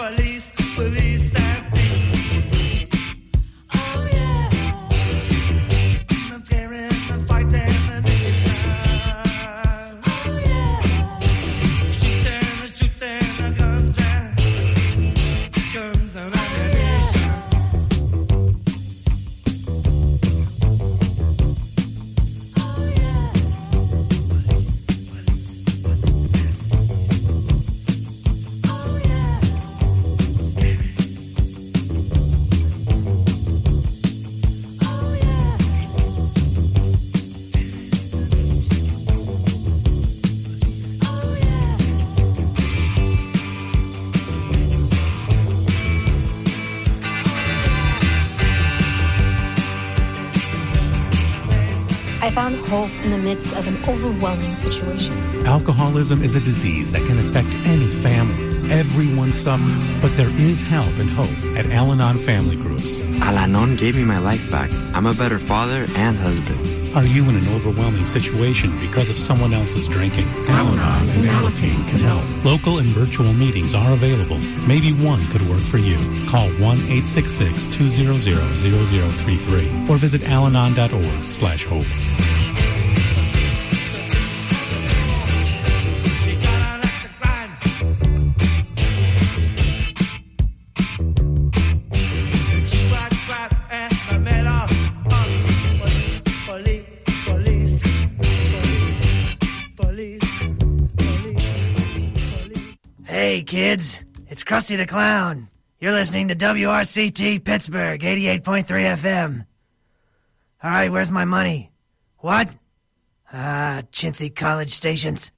police, police and thief. Oh yeah. I'm scaring, I'm fighting, and oh yeah. Shooting, the guns and ammunition. Oh yeah. I found hope in the midst of an overwhelming situation. Alcoholism is a disease that can affect any family. Everyone suffers, but there is help and hope at Al-Anon Family Groups. Al-Anon gave me my life back. I'm a better father and husband. Are you in an overwhelming situation because of someone else's drinking? Al-Anon and Alateen can help. Local and virtual meetings are available. Maybe one could work for you. Call 1-866-200-0033 or visit alanon.org/hope. Hey, kids, it's Krusty the Clown. You're listening to WRCT Pittsburgh, 88.3 FM. All right, where's my money? What? Chintzy college stations.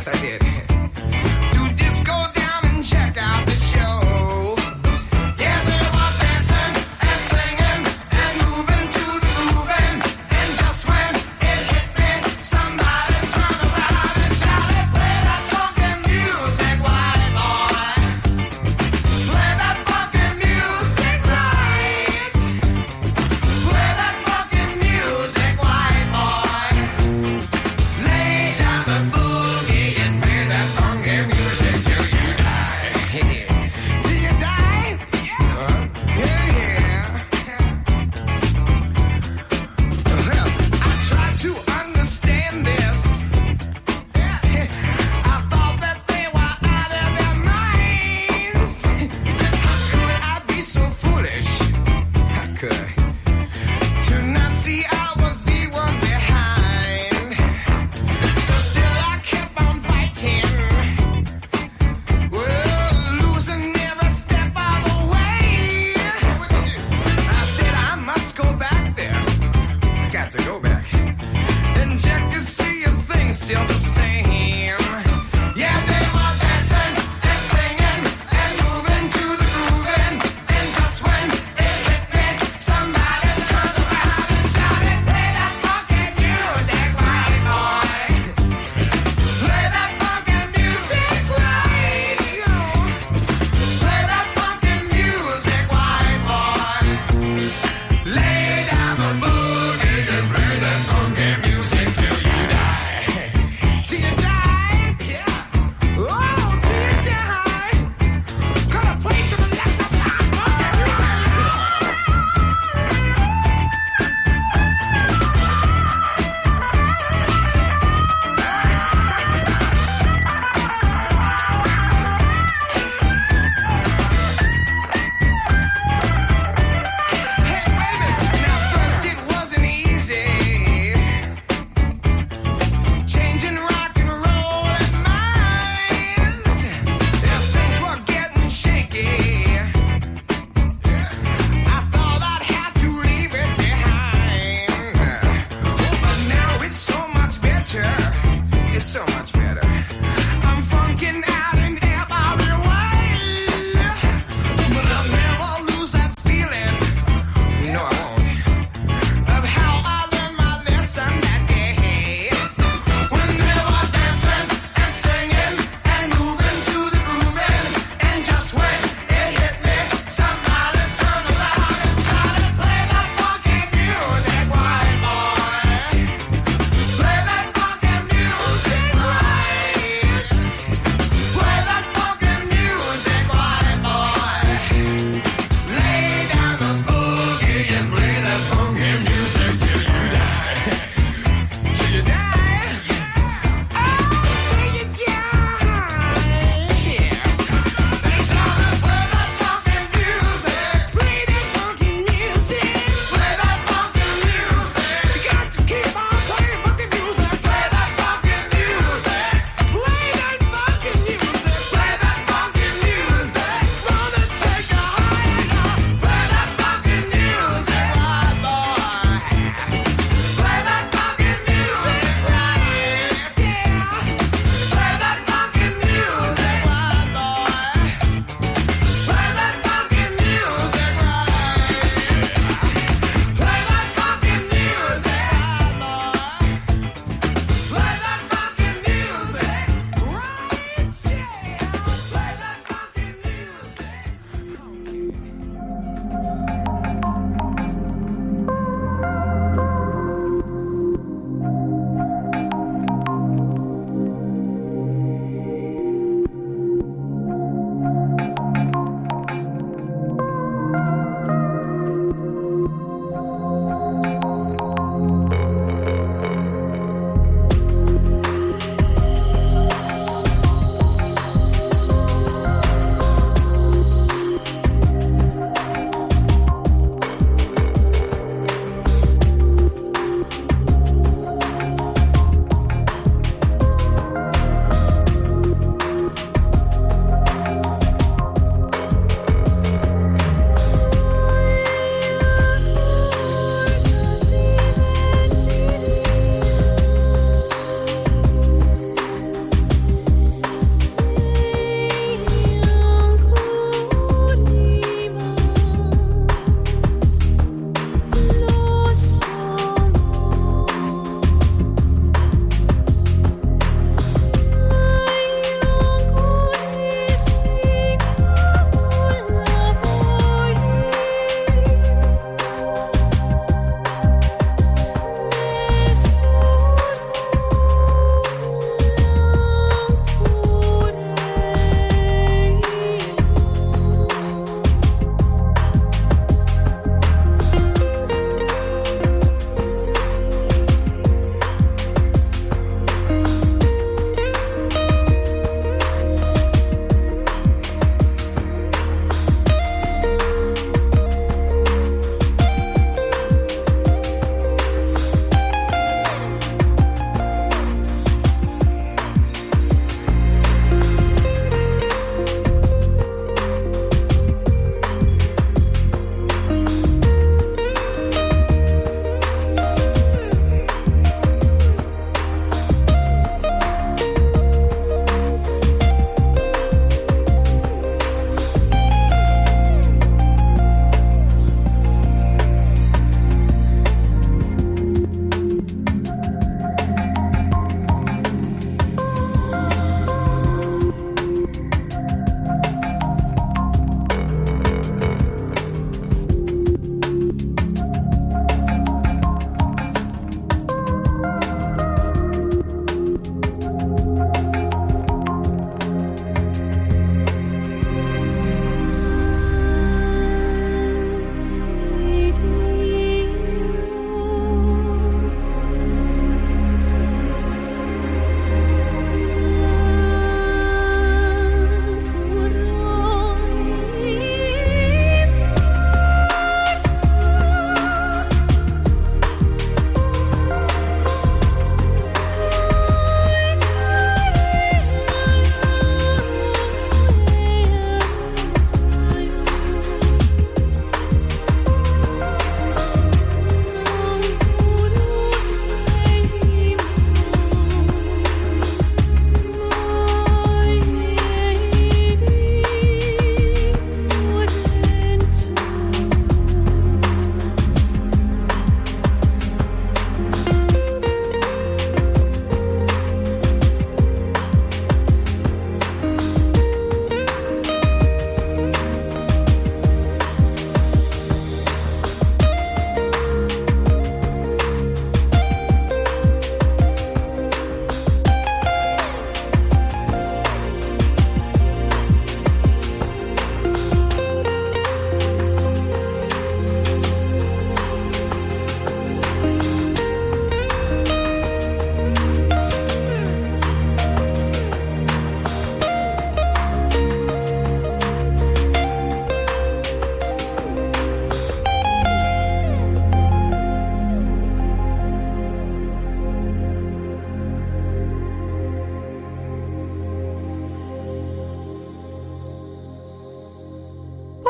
Yes, I did. To disco down and check out the show. Yeah, they were dancing and singing and moving to the grooving. And just when it hit me, somebody turned around and shouted, "Play that funky music, white boy. Play that funky music right. Play that funky music, white boy. Lay down the boogie and pay that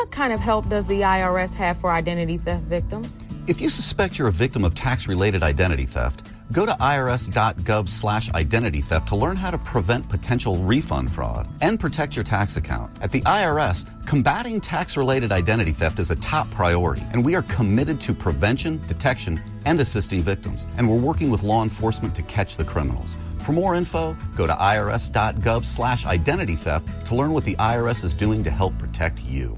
What kind of help does the IRS have for identity theft victims? If you suspect you're a victim of tax-related identity theft, go to irs.gov/identity theft to learn how to prevent potential refund fraud and protect your tax account. At the IRS, combating tax-related identity theft is a top priority, and we are committed to prevention, detection, and assisting victims. And we're working with law enforcement to catch the criminals. For more info, go to irs.gov/identity theft to learn what the IRS is doing to help protect you.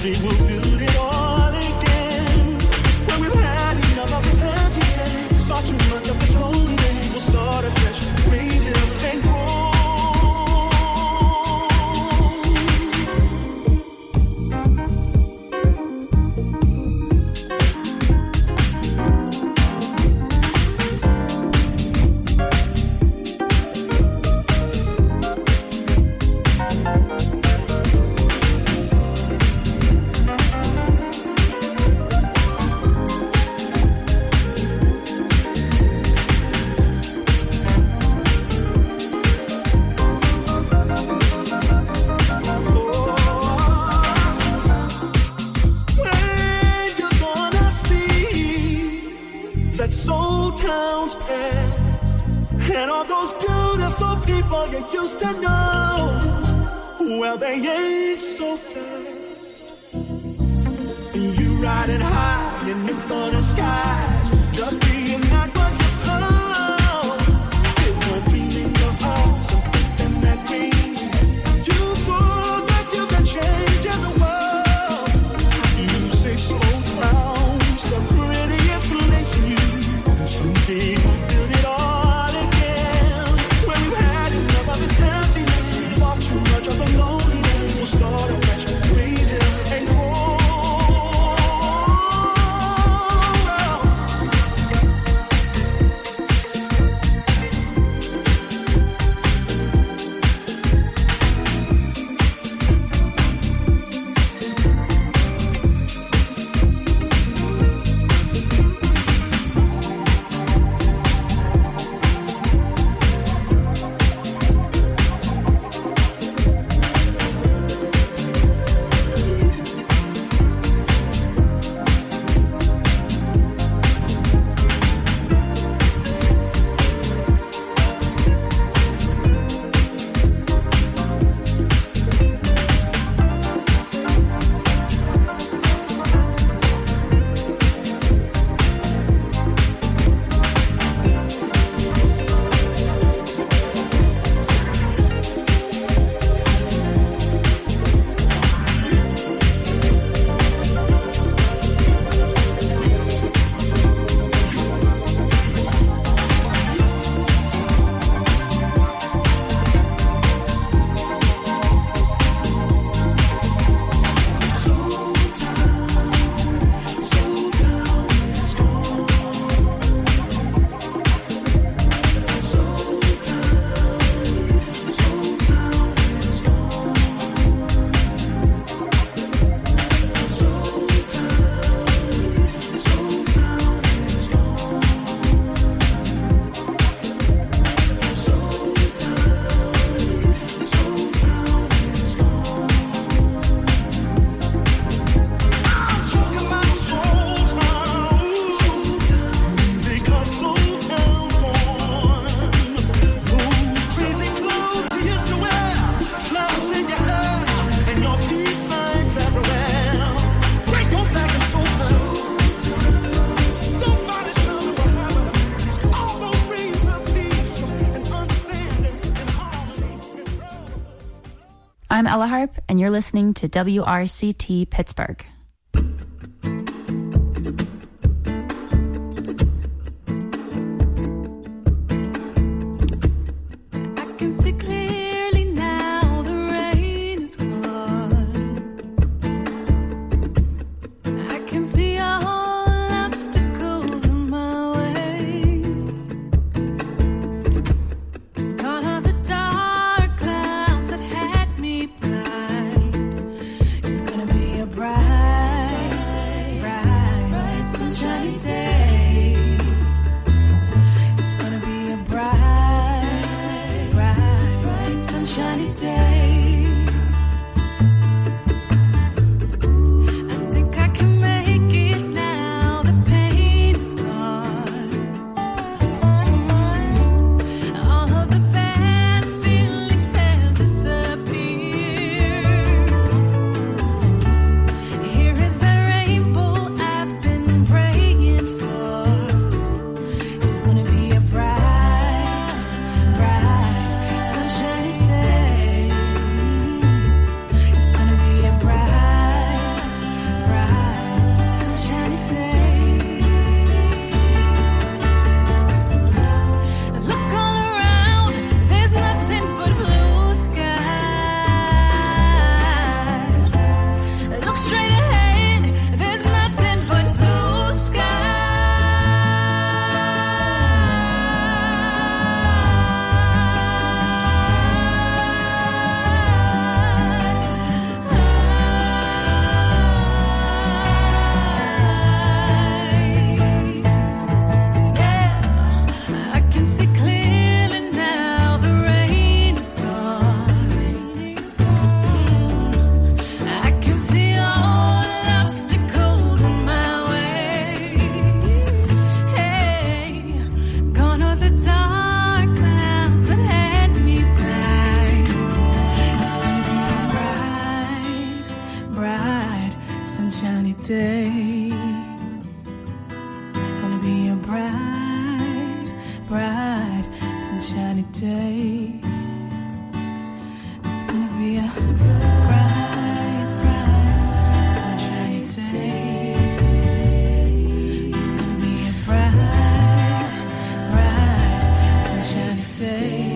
someday we'll build it all again. When we've had enough of this emptiness, saw too much of this loneliness, we'll start afresh, raise it up and grow. Used to know, well, they ain't so fast. And you riding high in the thunder skies, just being not what you found. They were dreaming your heart, something that dream. You thought that you could change the world. You say slow down's the prettiest place in you. And someday we'll build it all again. When we've had enough of this emptiness, far too much of the loneliness, we'll start afresh, raise it up and grow. I'm Ella Harp, and you're listening to WRCT Pittsburgh. I can see clearly now the rain is gone. I can see all obstacles in my way. Gone are the dark clouds that had me blind. It's gonna be a bright sunshiny day. It's gonna be a bright, bright, sunshiny day. It's gonna be a bright, bright, sunshiny day. It's gonna be a bright, bright, sunshiny day.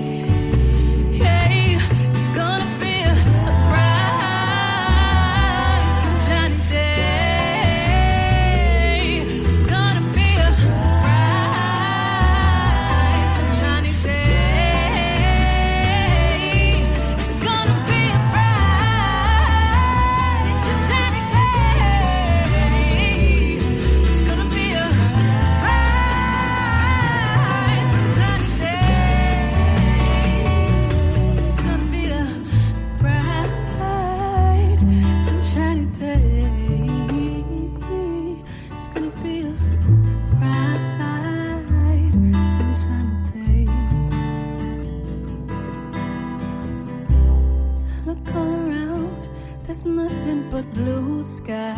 There's nothing but blue skies.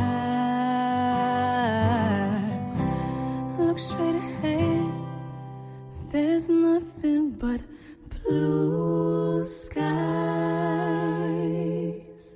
Look straight ahead. There's nothing but blue skies.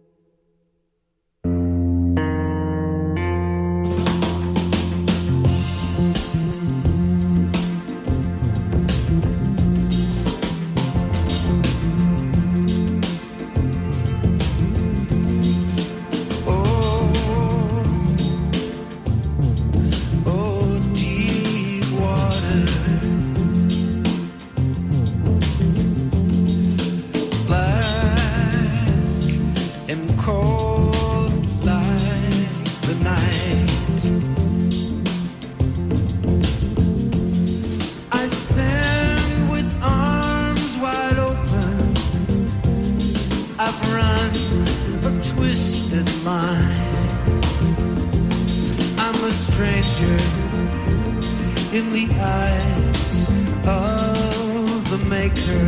In the eyes of the maker,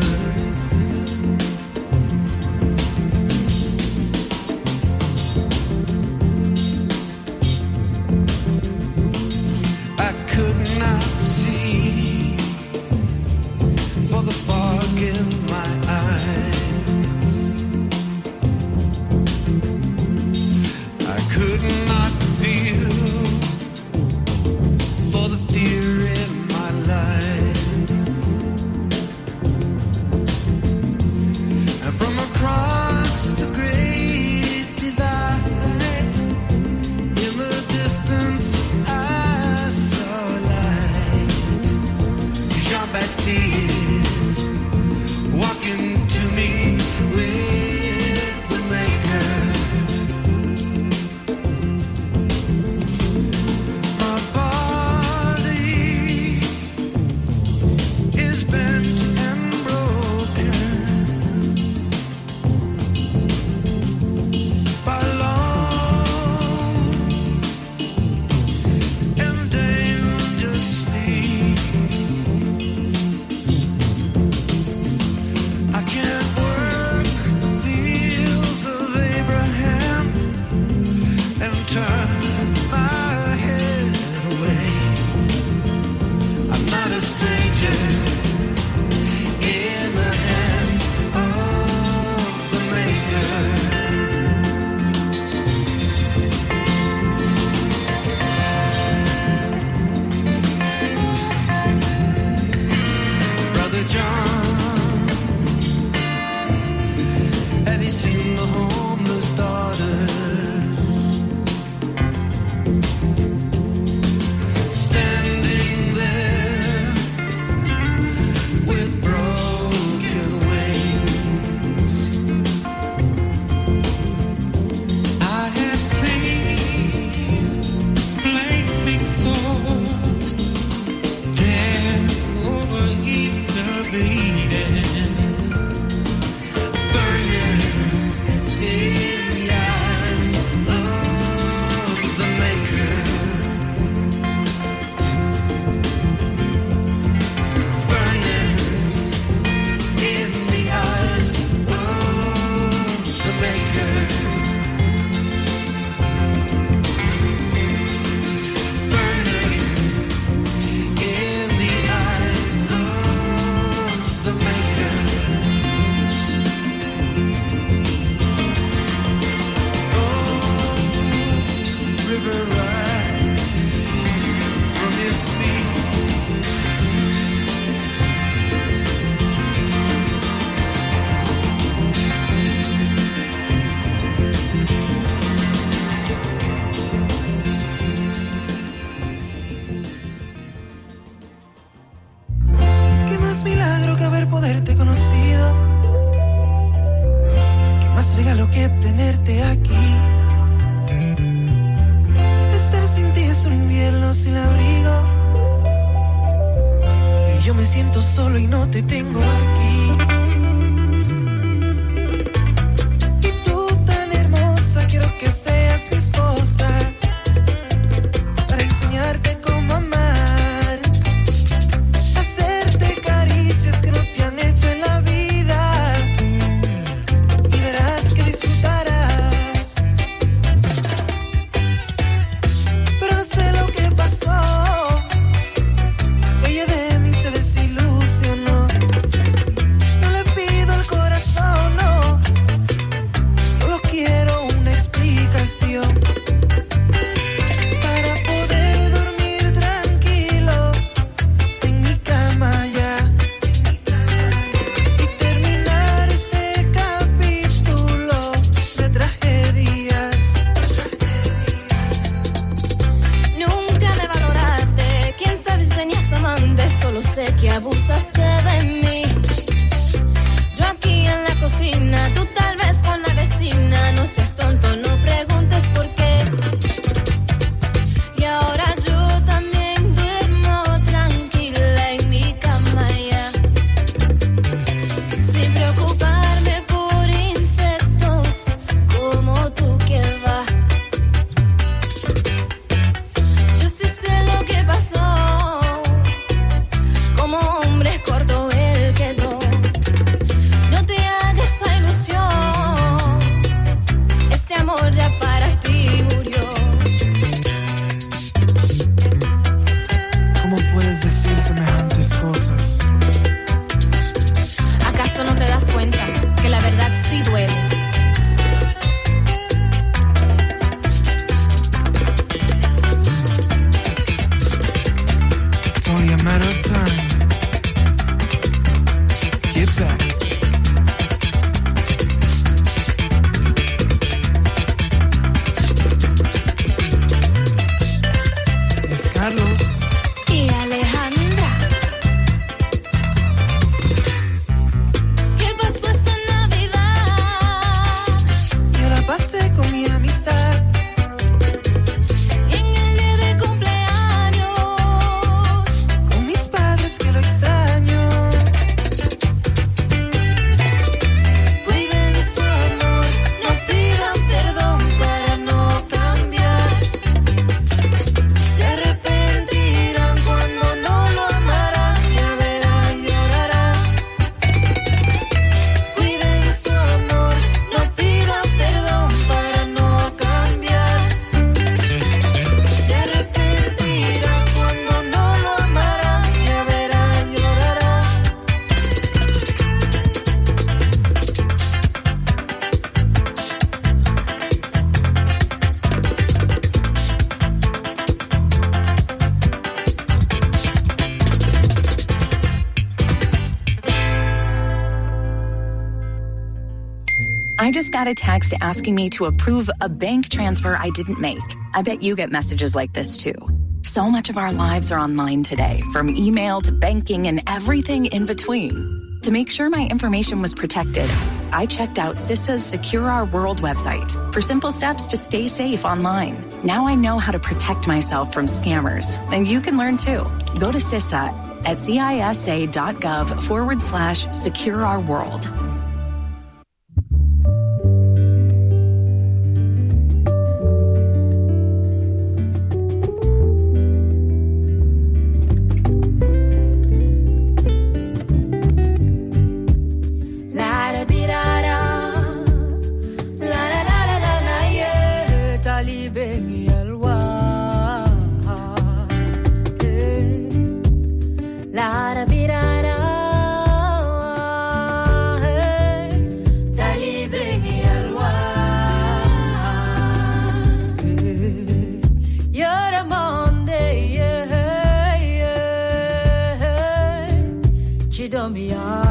I could not see for the fog in my eyes. I could not feel for the fear in my life. no te tengo aquí. Y tú tan hermosa, quiero que seas mi esposa, para enseñarte cómo amar, hacerte caricias que no te han hecho en la vida, y verás que disfrutarás. Pero no sé lo que pasó, ella de mí se desilusionó. No le pido el corazón, no, solo quiero una explicación para poder dormir tranquilo en mi cama ya, y terminar este capítulo de tragedias. Nunca me valoraste, quién sabe si tenías amantes, solo sé que abusaste de mí. Yo aquí en la cocina, tú tal vez con la vecina, no seas tonto, no preguntes por qué. Y ahora yo también duermo tranquila en mi cama ya, sin preocuparme por insectos como tú que va. Yo sí sé lo que pasó, como hombre corto él quedó. No te hagas esa ilusión, este amor ya para ti murió. ¿Cómo puedes decir semejantes cosas? ¿Acaso no te das cuenta que la verdad sí duele? It's only a matter of time. Get back. Es Carlos. Y Alejandra, ¿qué pasó esta Navidad? Yo la pasé con mi amistad. En el día de cumpleaños, Con mis padres que lo extraño. cuiden su amor, no pidan perdón para no cambiar. Se arrepentirán cuando no lo amarán, ya verán, llorarán. Cuiden su amor, no pidan perdón para no cambiar. Se arrepentirán cuando no lo amarán, ya verán, llorarán. I just got a text asking me to approve a bank transfer I didn't make. I bet you get messages like this too. So much of our lives are online today, from email to banking and everything in between. To make sure my information was protected, I checked out CISA's Secure Our World website for simple steps to stay safe online. Now I know how to protect myself from scammers, and you can learn too. Go to CISA at cisa.gov/Secure Our World. La da bi da da, la la la la la la, yeah. Talibe yalwa, la da bi da da, talibe yalwa. You're a Monday, yeah, yeah. Chidomia.